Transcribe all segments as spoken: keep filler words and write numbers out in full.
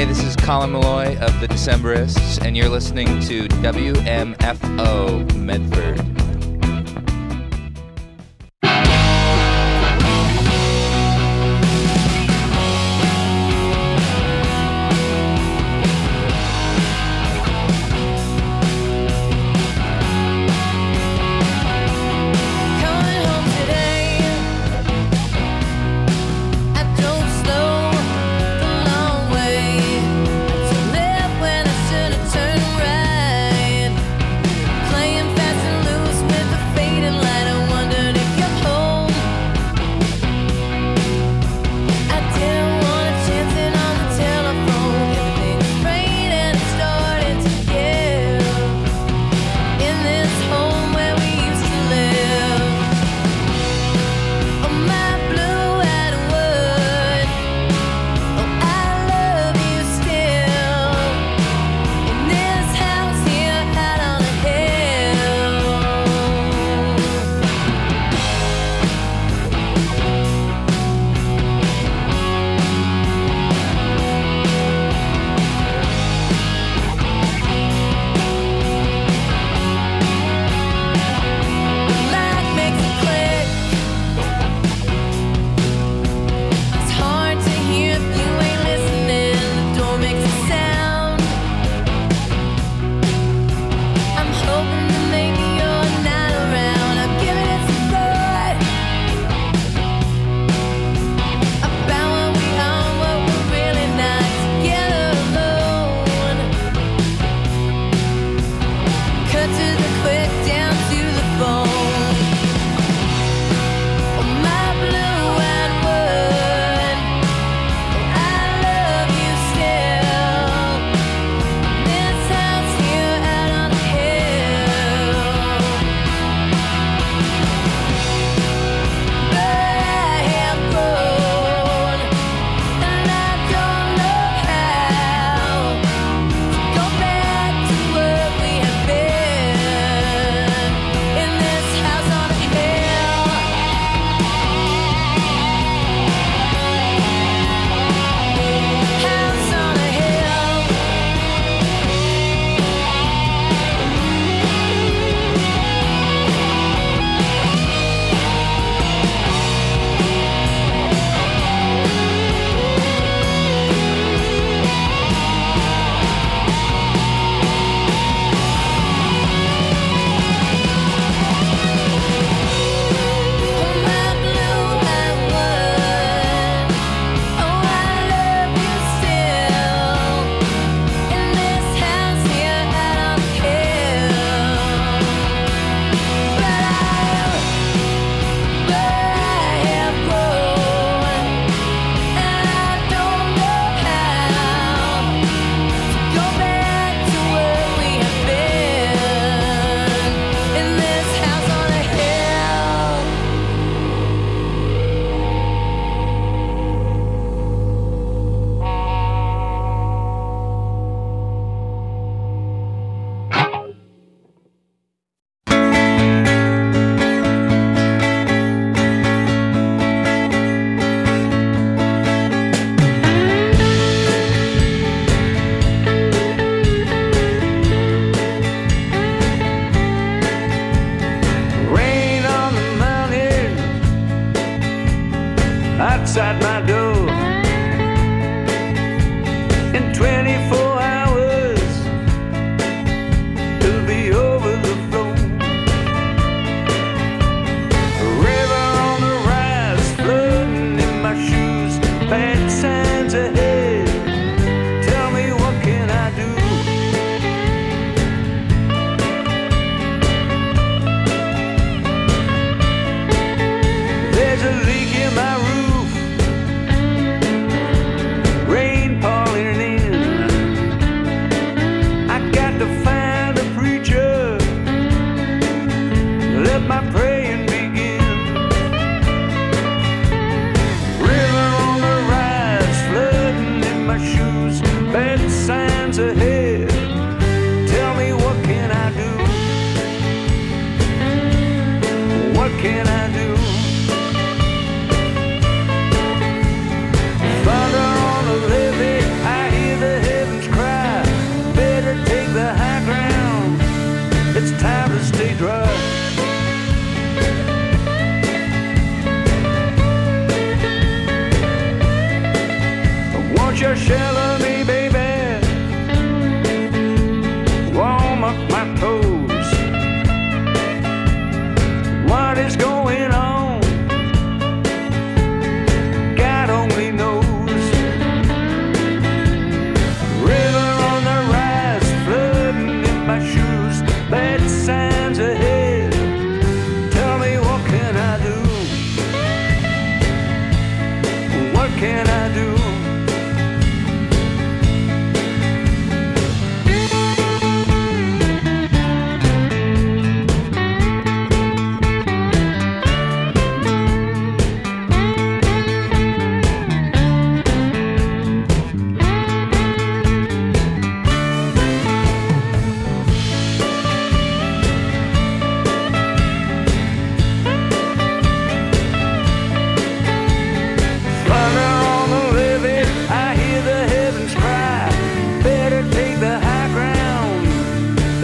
this is Colin Malloy of the Decemberists, and you're listening to W M F O Medford. When I should have turned right, playing fast and loose.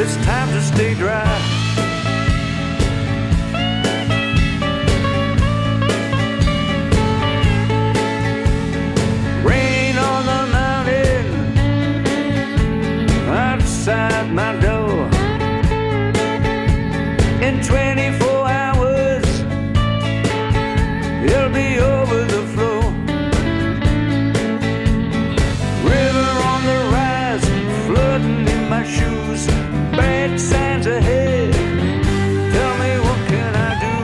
It's time to stay dry. Rain on the mountain outside my door. In twenty-four hours it'll be over the floor. River on the rise, flooding in my shoes. Bad signs ahead, tell me what can I do?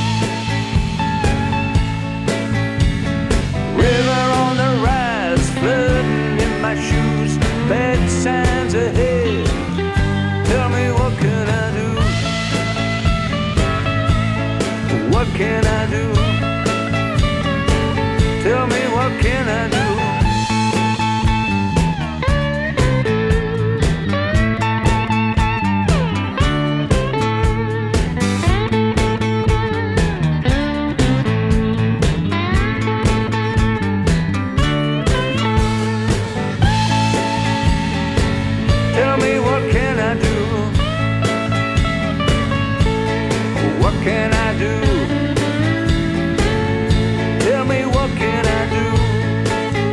River on the rise, flooding in my shoes. Bad signs ahead, tell me what can I do? What can I do? Tell me what can I do? Tell me what can I do? What can I do? Tell me what can I do?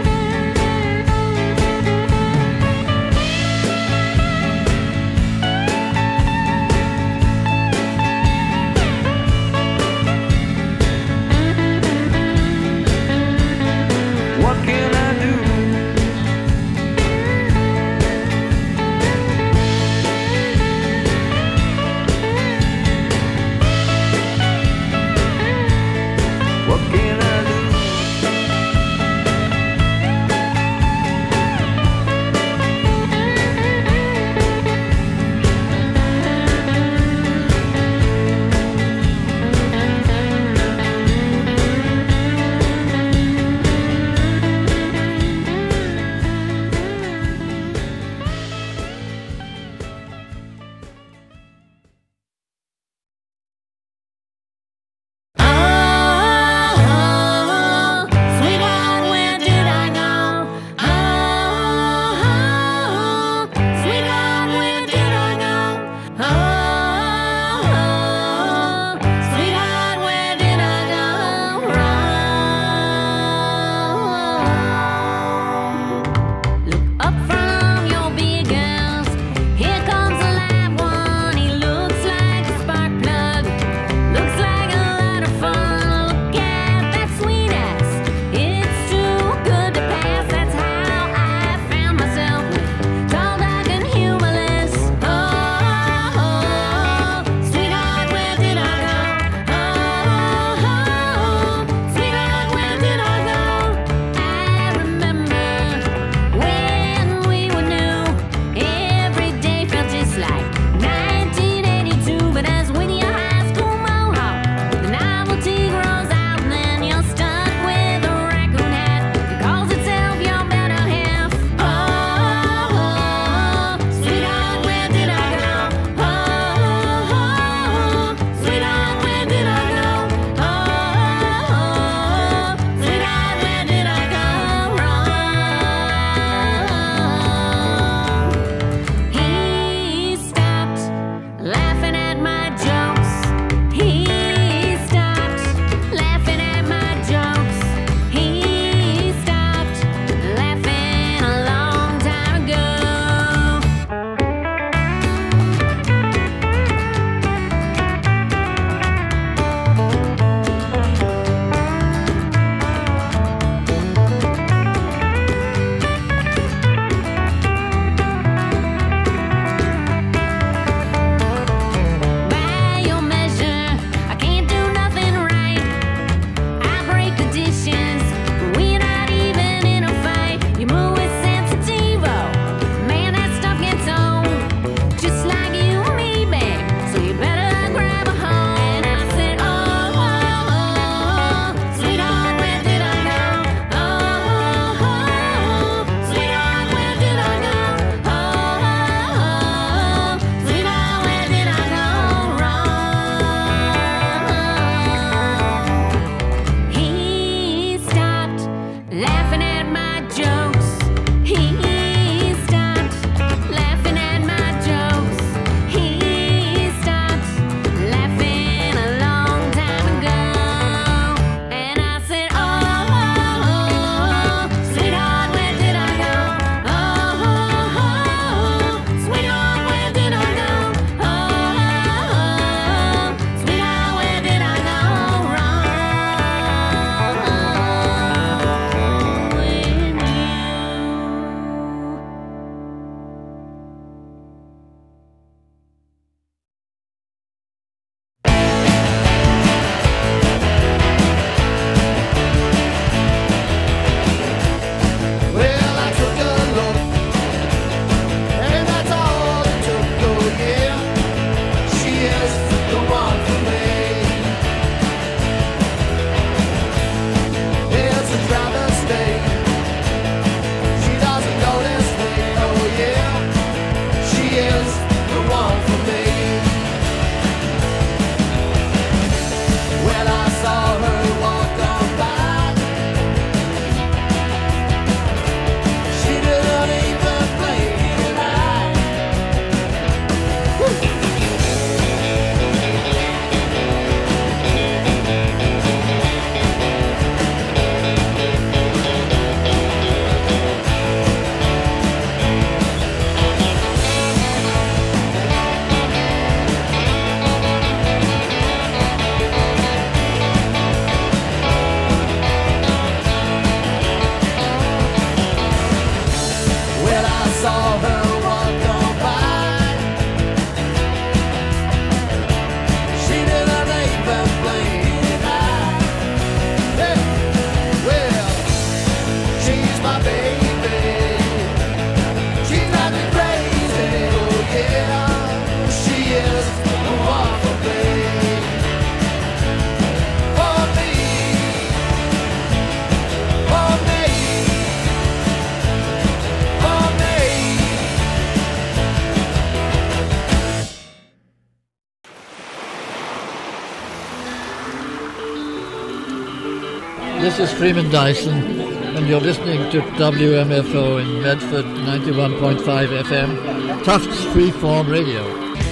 This is Freeman Dyson, and you're listening to W M F O in Medford, ninety-one point five F M, Tufts Freeform Radio.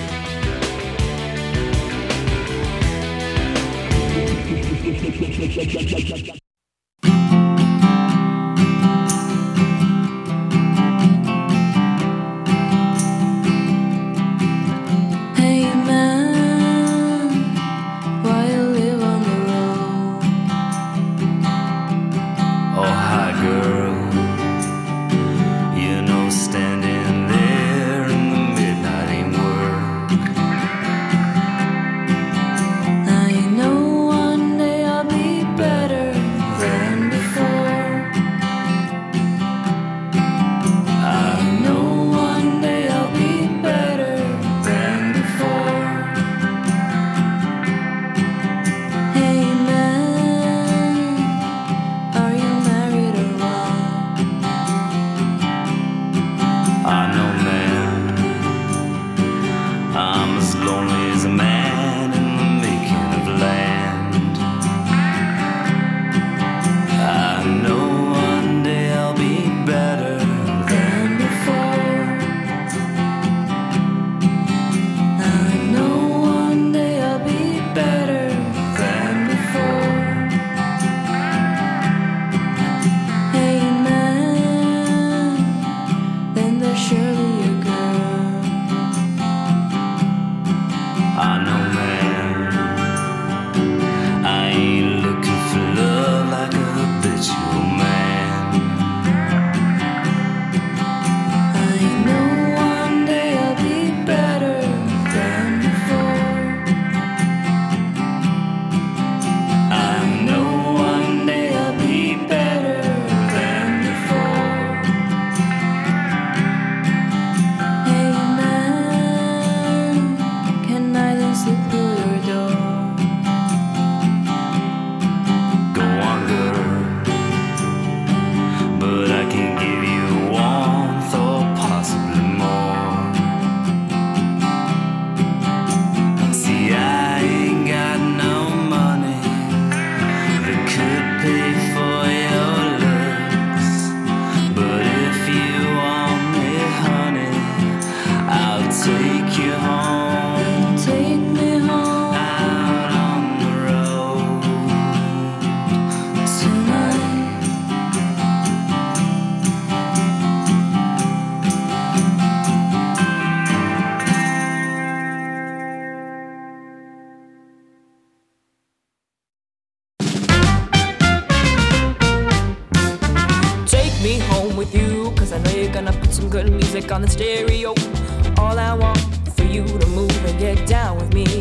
On the stereo, all I want for you to move and get down with me.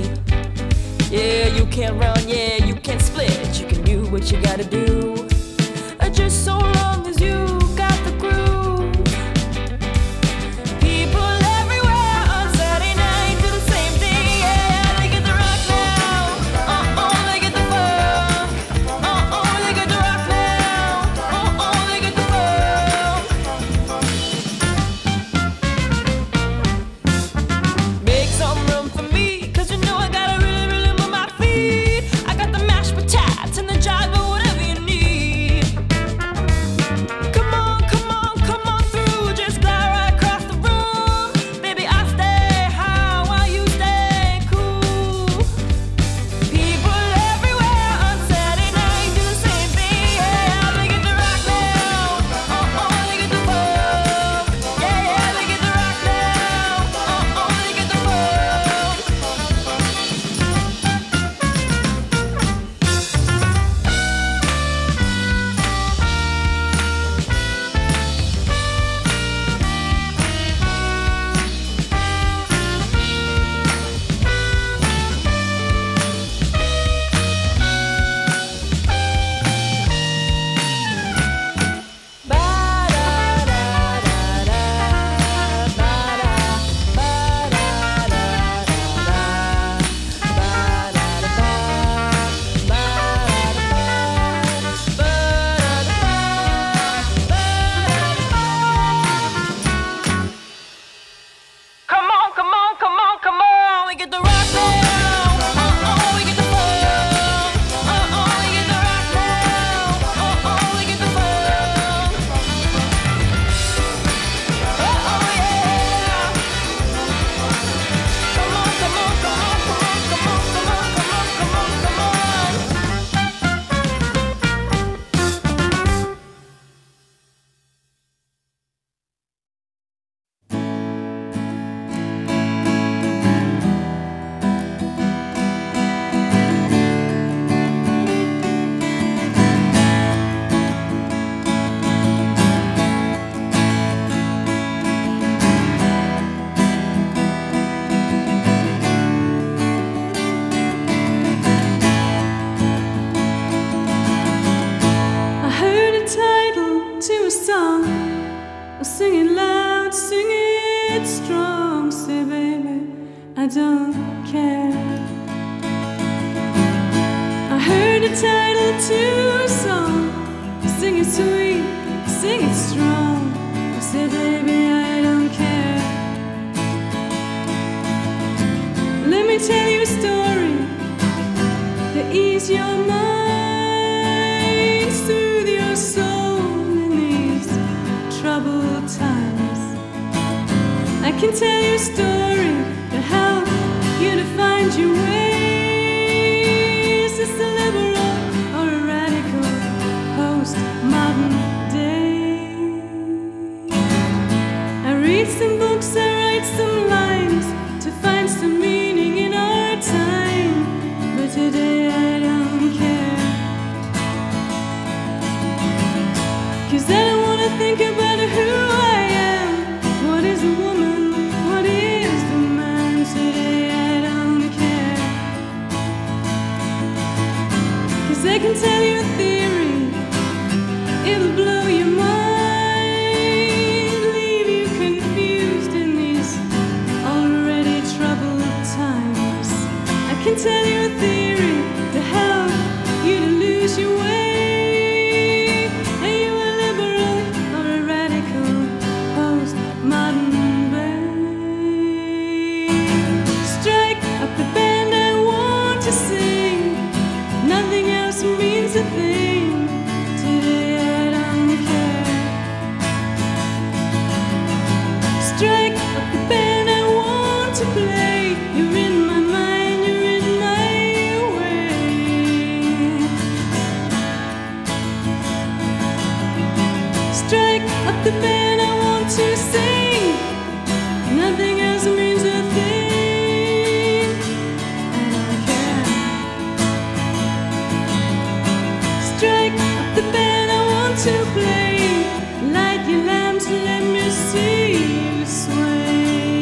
Yeah, you can't run, yeah, you can't split. You can do what you gotta do, just so long as you got the groove. People everywhere on Saturday night do the same thing. Yeah, they get the rock now. Uh oh, they get the funk. Uh oh, they get the rock now. Uh oh, they get the funk. Some room for me, cause you know I gotta really, really move my feet. I got the mashed potatoes and the jive, but whatever you need. I don't care. I heard the title to a song. Sing it sweet, sing it strong. I said, baby, I don't care. Let me tell you a story to ease your mind, soothe your soul in these troubled times. I can tell you a story to help you to find your way. Is this a liberal or a radical post-modern day? I read some books, I write some lines to find some meaning in our time. But today I don't care, 'cause I don't wanna think about who I am. What is a woman? What is the man? Today I don't care, 'cause I can tell you a theory, it'll blow your mind, leave you confused in these already troubled times. I can tell you a theory to help you to lose your way. Are you a liberal or a radical post-modern babe? Strike up the band I want to sing. Nothing else means a thing. Today I don't care. Strike up the band I want to play. You're in my mind, you're in my way. Strike up the band I want to sing. Nothing else means a thing. I don't care. Strike up the band I want to play. Light your lamps, let me see you sway.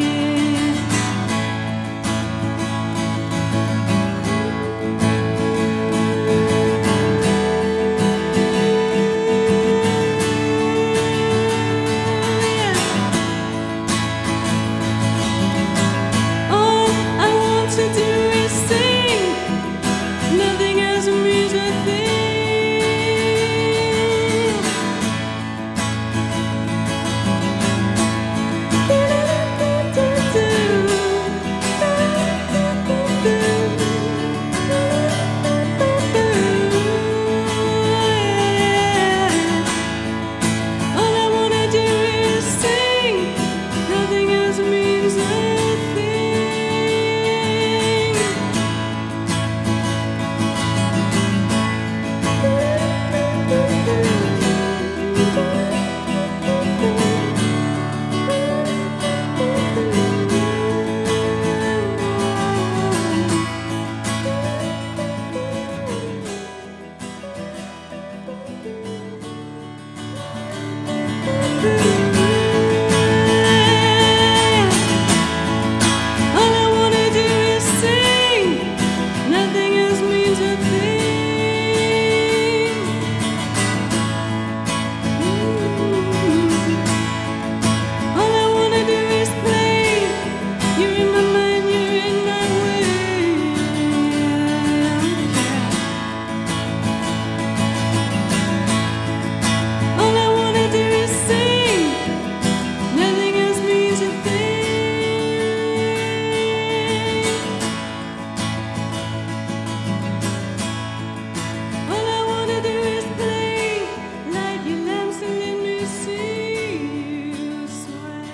All I want to do is sing. Nothing else means a thing. All I wanna do is sing. Nothing else means a thing. All I wanna do is sing. Nothing else means a thing. All I wanna do is play. You're in my mind, you're in my way. I don't care. All I wanna do is sing. Nothing else means a thing. All I wanna do is play. Light your lamps and let me see you sway.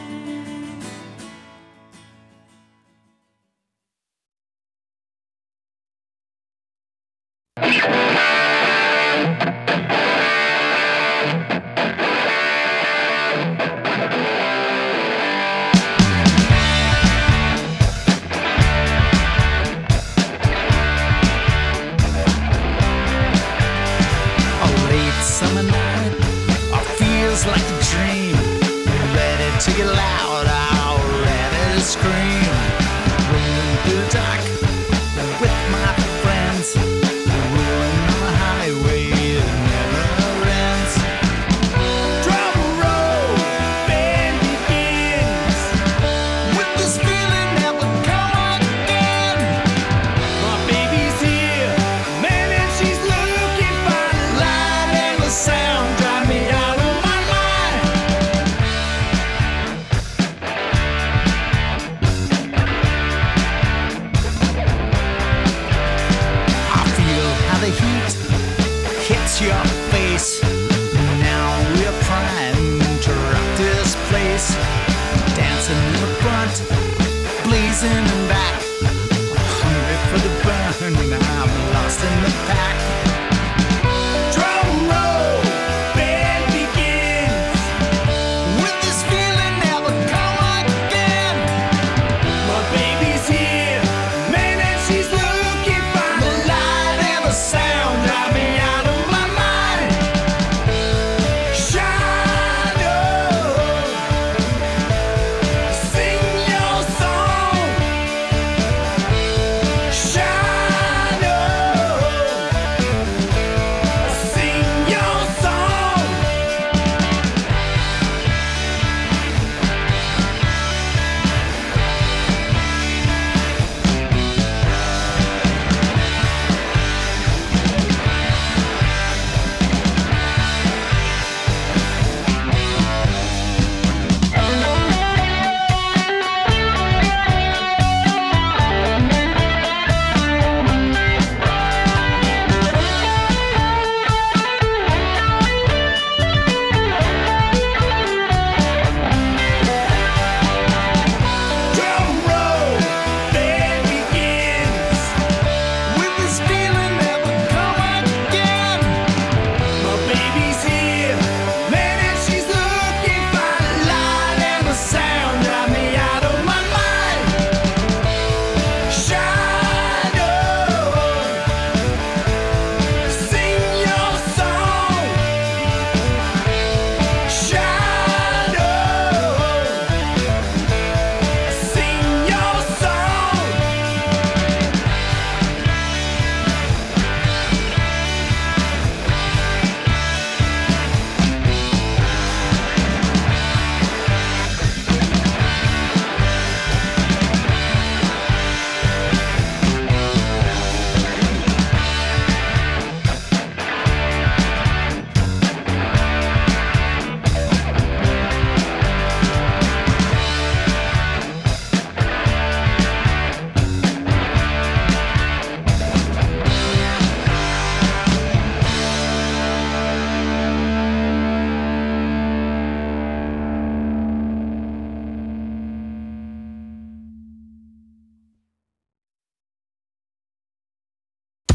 A late summer night, it feels like a dream. Ready to get loud, I'm ready to scream. Rolling through the dark with my friends, rolling on the highway, it never ends. Trouble road, bend begins with this feeling never come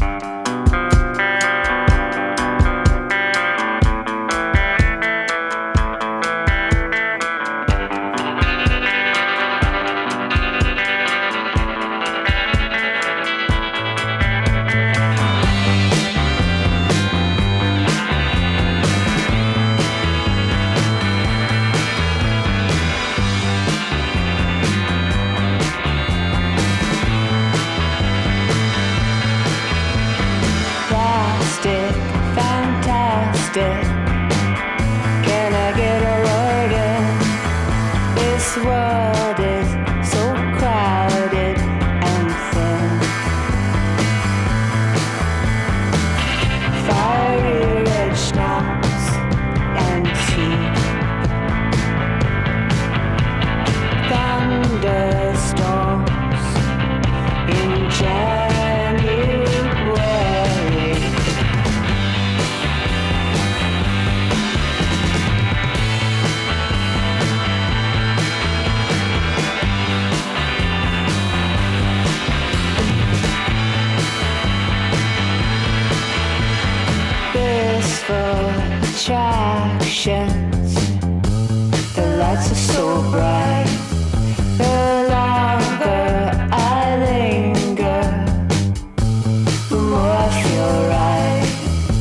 attractions. The lights are so bright. The longer I linger, the more I feel right.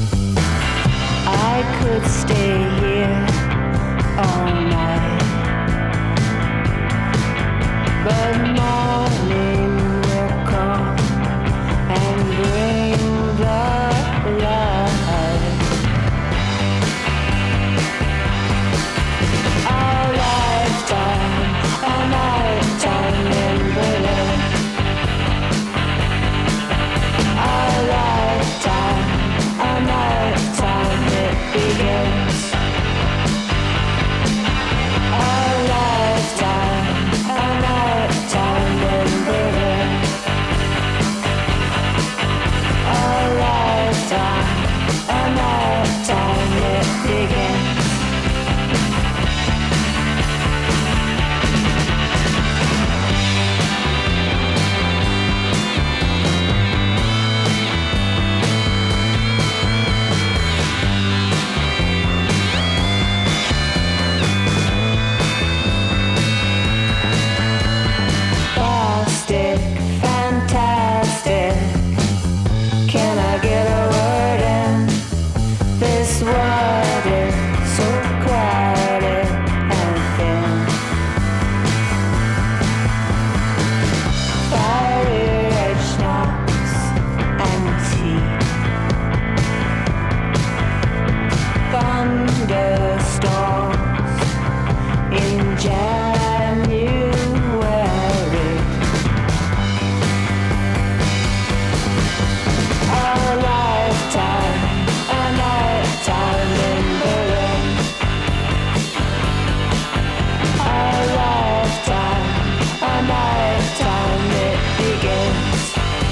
I could stay here all night, but morning will come and bring the light. Our lifetime, a nighttime in Berlin. Our lifetime, a nighttime it begins. Our lifetime, a nighttime in Berlin. Our lifetime, a nighttime it begins. Plastic, fantastic. Can I get a word in? This world is so crowded and thin. Fiery red schnapps and tea. Thunderstorms in January. Our lifetime, a nighttime in Berlin. Our lifetime, a nighttime it begins.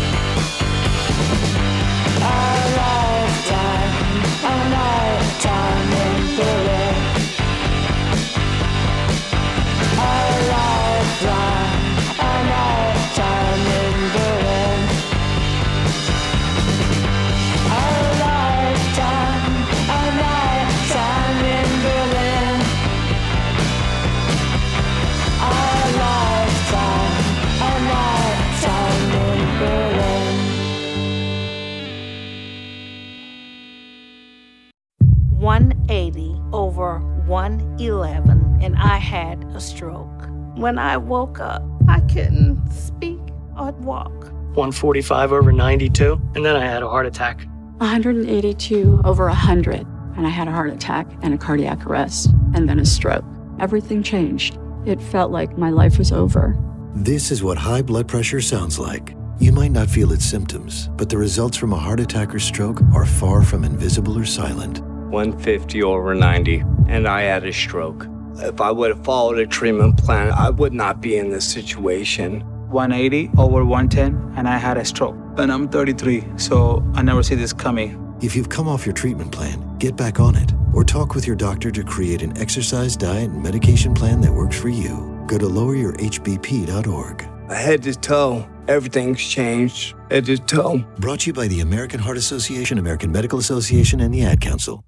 Our lifetime, a nighttime in Berlin. Our lifeline, a nighttime in Berlin. Our lifetime, a nighttime in Berlin. Our lifetime, a nighttime in Berlin. one eighty over one eleven, and I had a stroke. When I woke up, I couldn't speak or walk. one forty-five over ninety-two, and then I had a heart attack. one eighty-two over one hundred, and I had a heart attack and a cardiac arrest, and then a stroke. Everything changed. It felt like my life was over. This is what high blood pressure sounds like. You might not feel its symptoms, but the results from a heart attack or stroke are far from invisible or silent. one fifty over ninety, and I had a stroke. If I would have followed a treatment plan, I would not be in this situation. one eighty over one ten, and I had a stroke. And I'm thirty-three, so I never see this coming. If you've come off your treatment plan, get back on it, or talk with your doctor to create an exercise, diet, and medication plan that works for you. Go to lower your h b p dot org. Head to toe, everything's changed head to toe. Brought to you by the American Heart Association, American Medical Association, and the Ad Council.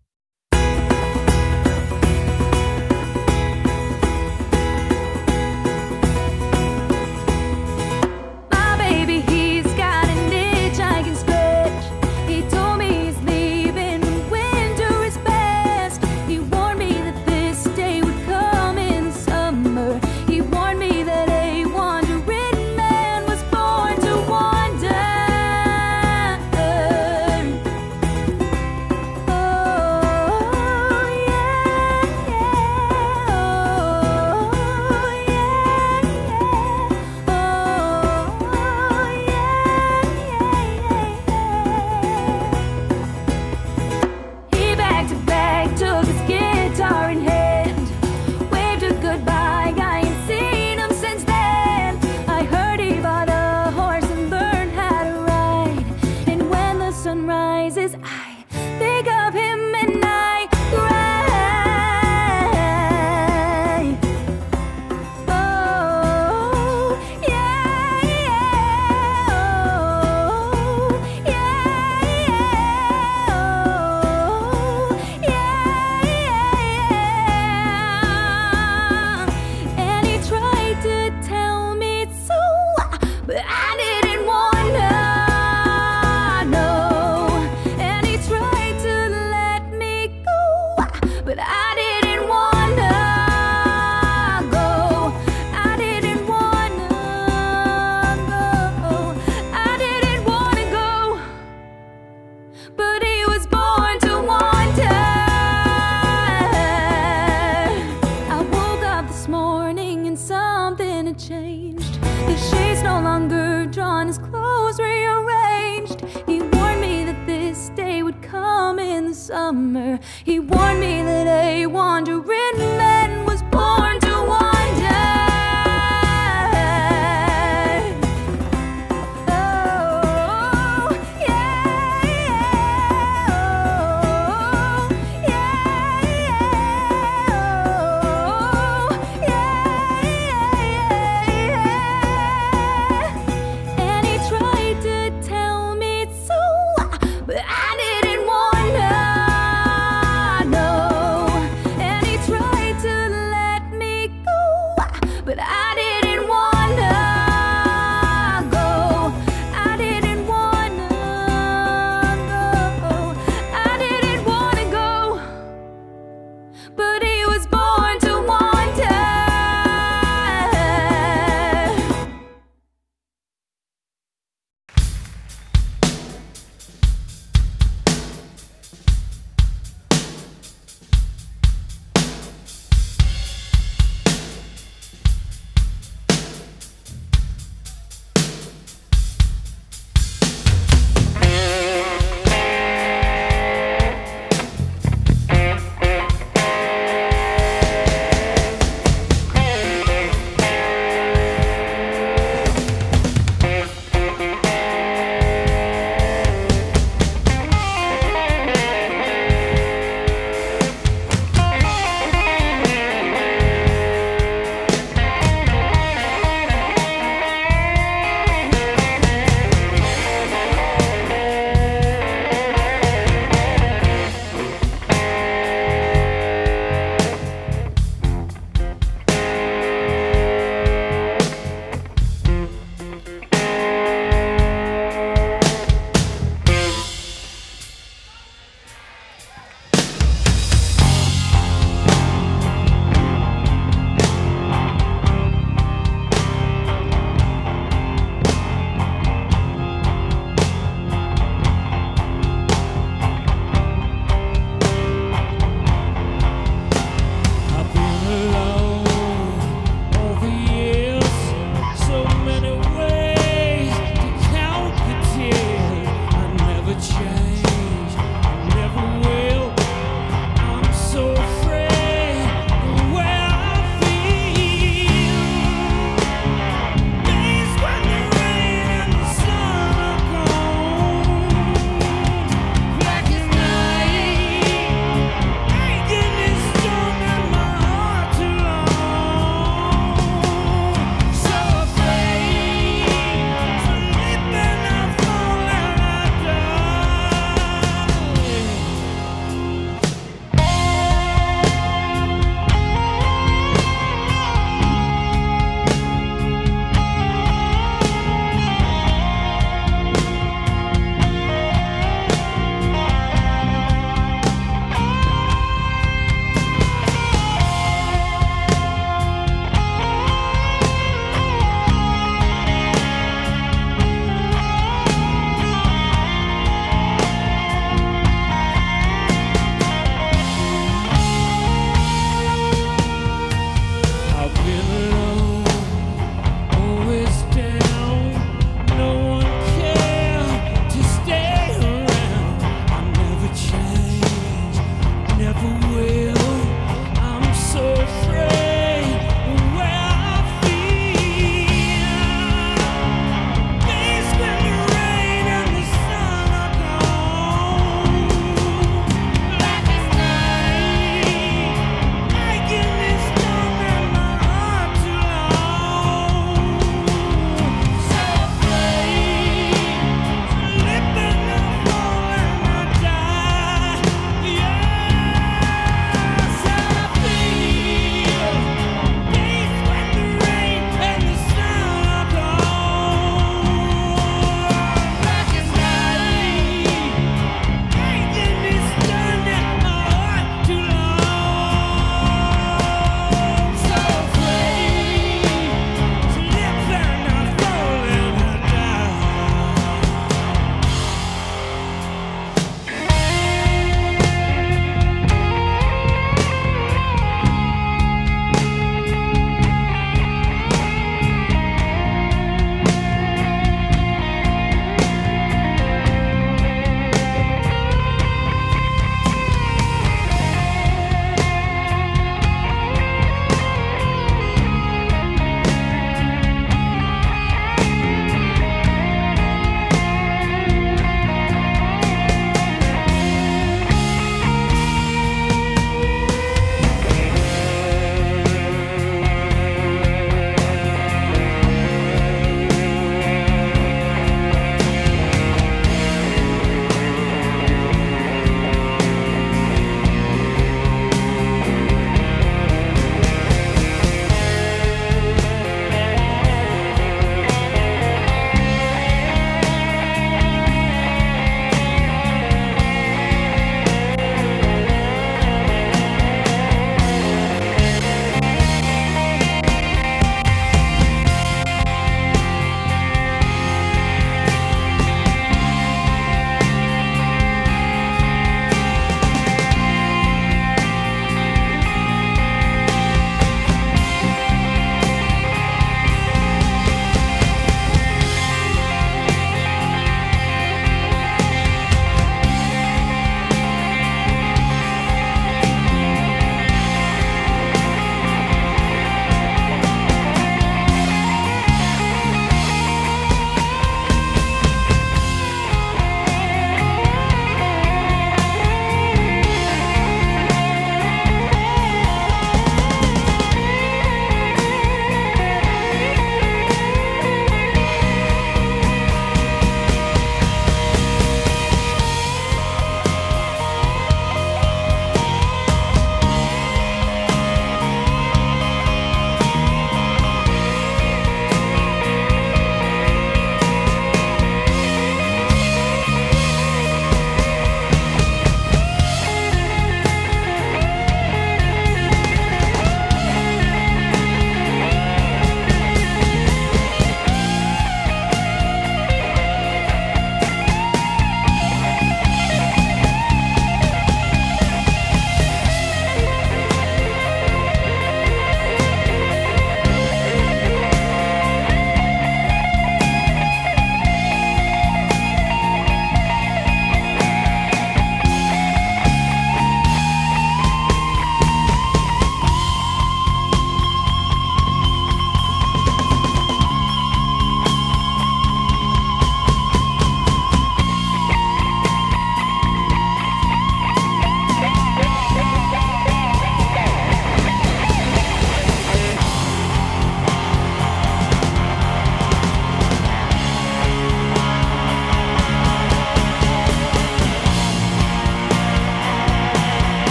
He warned me that a wandering man was born to wander. Oh, yeah, yeah, oh, yeah, yeah, oh, yeah, yeah, yeah. And he tried to tell me so, but I didn't want to. No.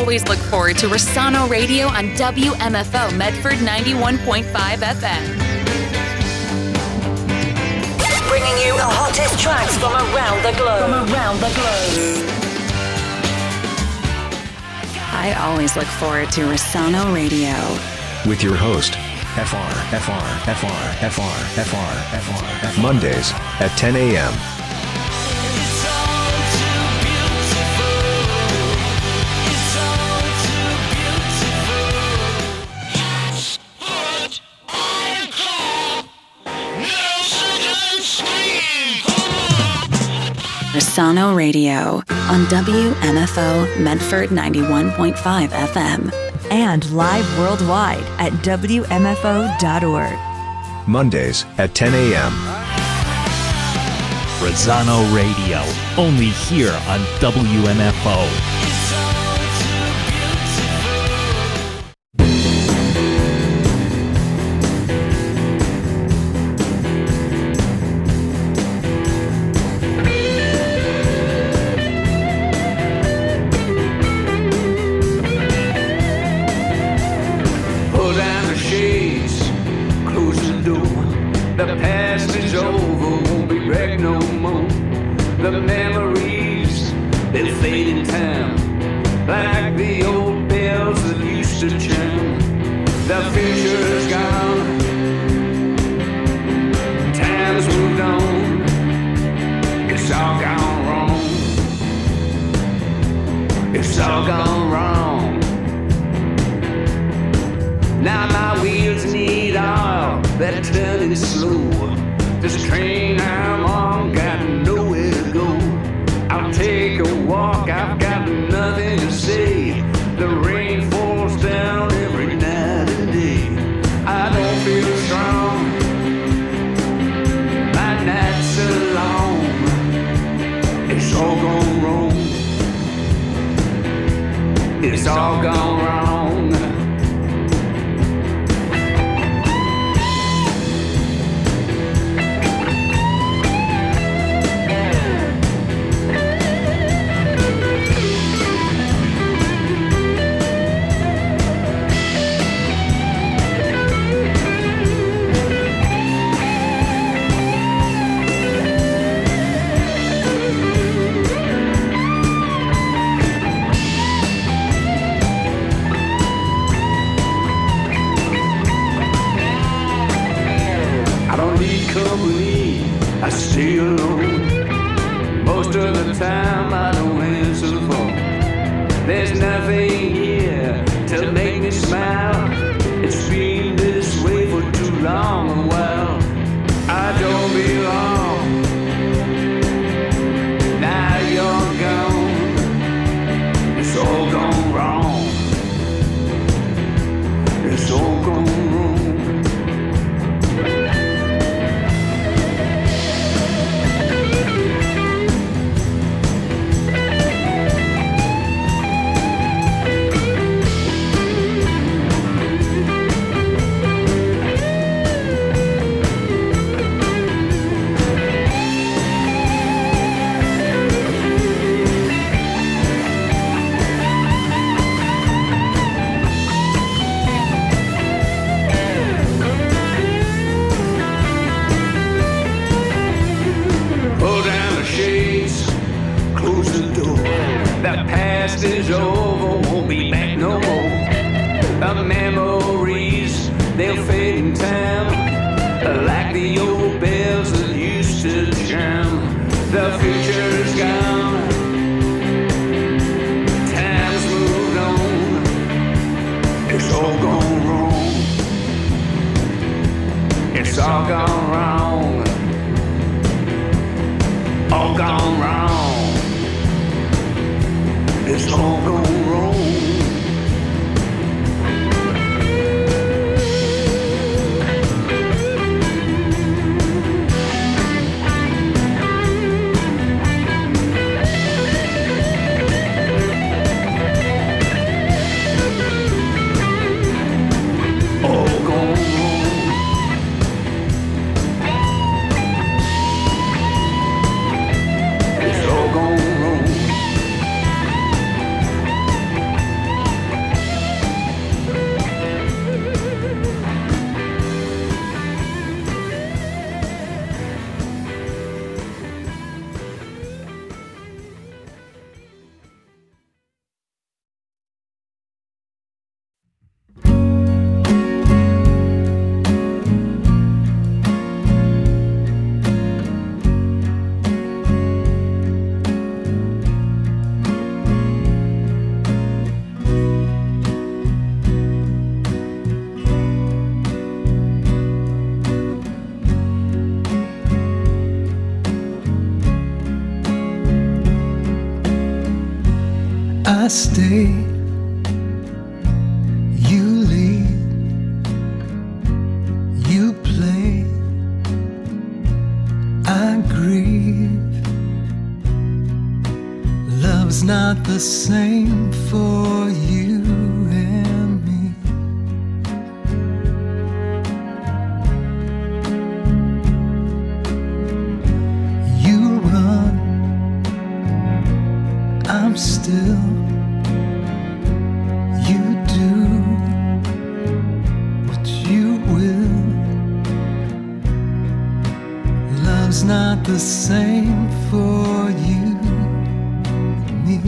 always look forward to Rosano Radio on W M F O Medford ninety-one point five F M. Bringing you the hottest tracks from around the globe. From around the globe. I always look forward to Rosano Radio. With your host, F R, F R, F R, F R, F R, F R, F R. Mondays at ten a.m. Rosano Radio on W M F O Medford ninety-one point five F M. And live worldwide at W M F O dot org. Mondays at ten a.m. Rosano Radio, only here on W M F O. I stay, you lead, you play, I grieve. Love's not the same for you and me. You run, I'm still. You do what you will. Love's not the same for you and me.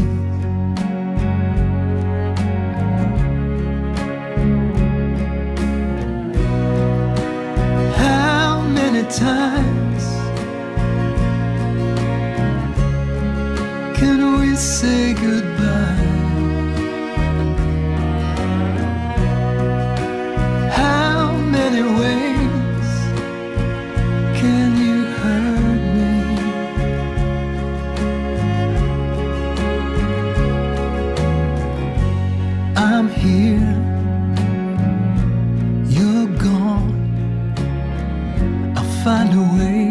How many times can we say goodbye? How many ways can you hurt me? I'm here, you're gone. I'll find a way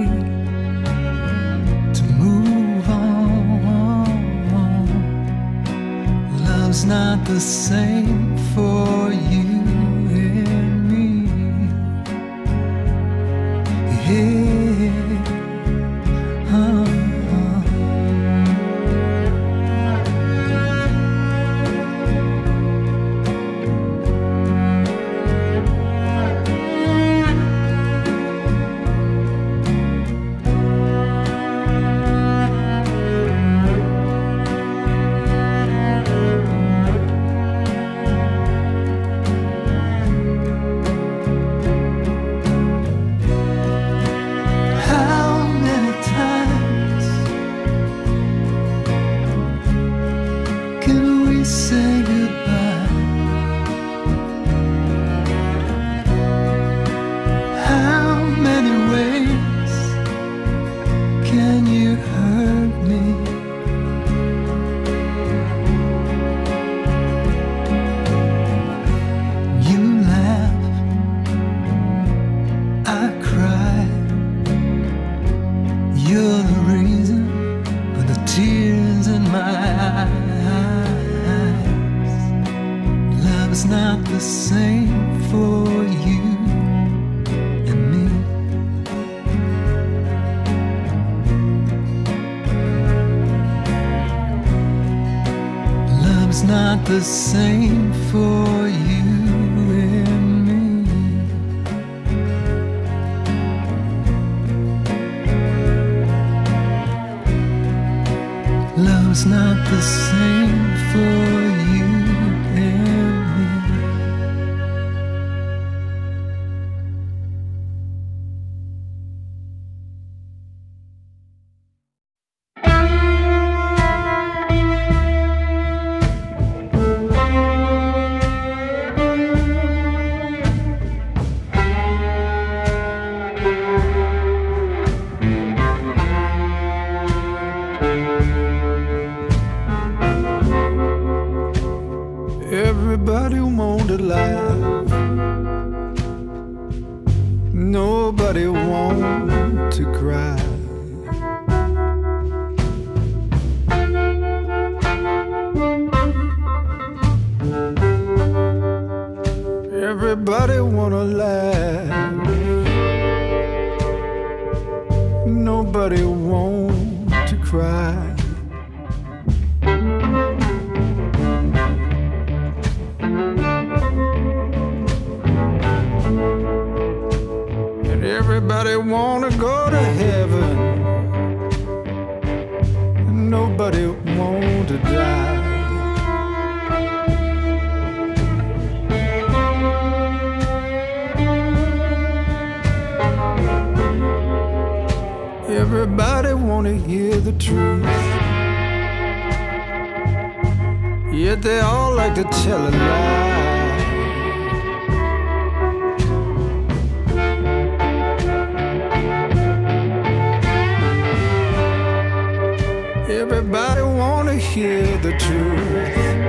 to move on. Love's not the same for you and me. Yeah. Uh-uh. How many times can we say goodbye? How many ways can you hurt me? You laugh, I cry. You're the reason for the tears in my eyes. Love's not the same for you and me. Love's not the same for you and me. Love's not the same for you and me. Everybody wanted life. Nobody want to cry. Everybody wanna laugh. Nobody want to cry. Everybody wanna go to heaven. Nobody want to die. Everybody wanna hear the truth, yet they all like to tell a lie. Everybody wanna hear the truth,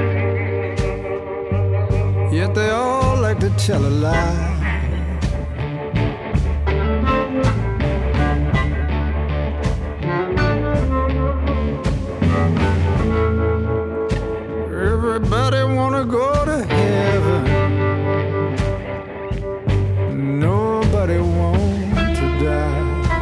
but they all like to tell a lie. Everybody wanna go to heaven. Nobody wants to die.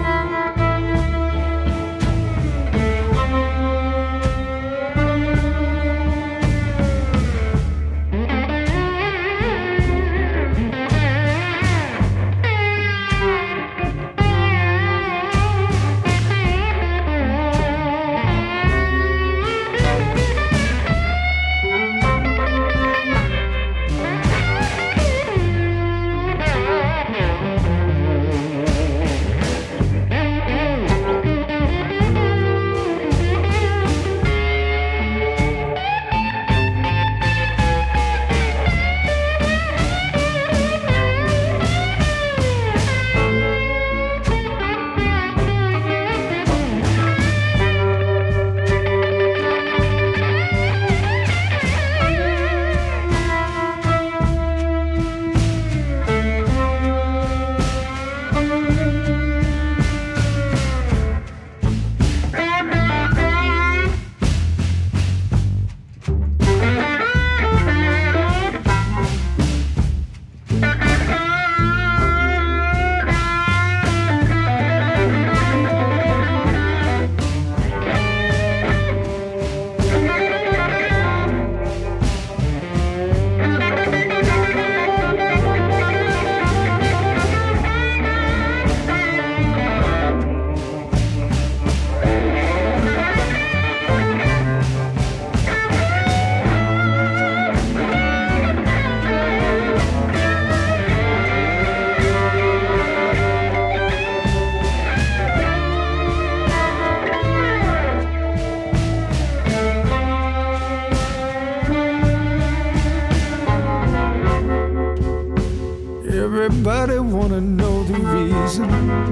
Everybody wanna know the reason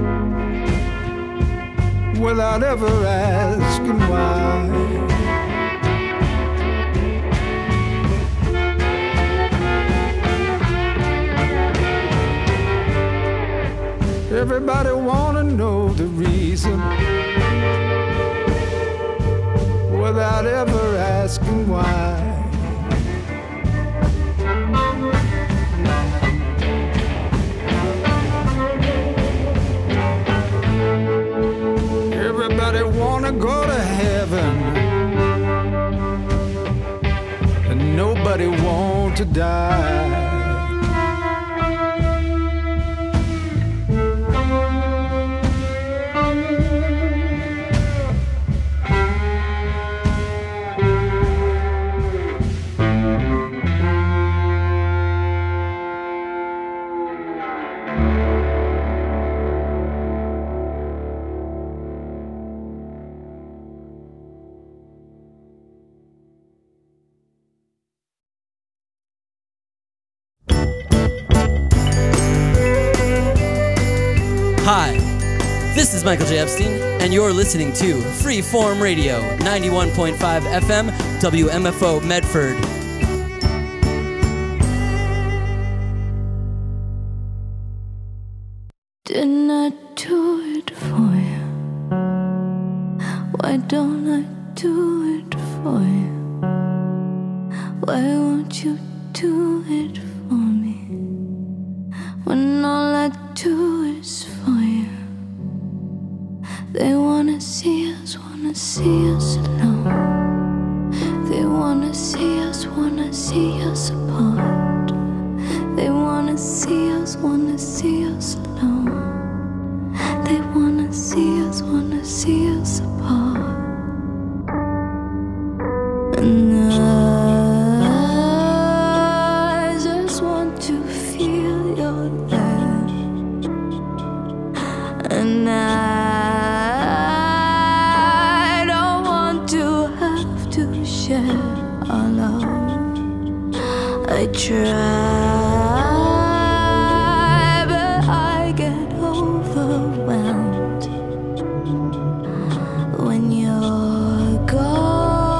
without ever asking why. Everybody wanna know the reason without ever asking why. Everybody wanna go to heaven, and nobody want to die. Hi, this is Michael J. Epstein, and you're listening to Freeform Radio, ninety-one point five F M, W M F O Medford. Didn't I do it for you? Why don't I do it for you? Why won't you do it for me? When all I do is for you. They wanna see us, wanna see us alone. They wanna see us, wanna see us apart. They wanna see us, wanna see us alone. They wanna see us, wanna see us apart. And I just want to feel your touch. And I don't want to have to share our love. I try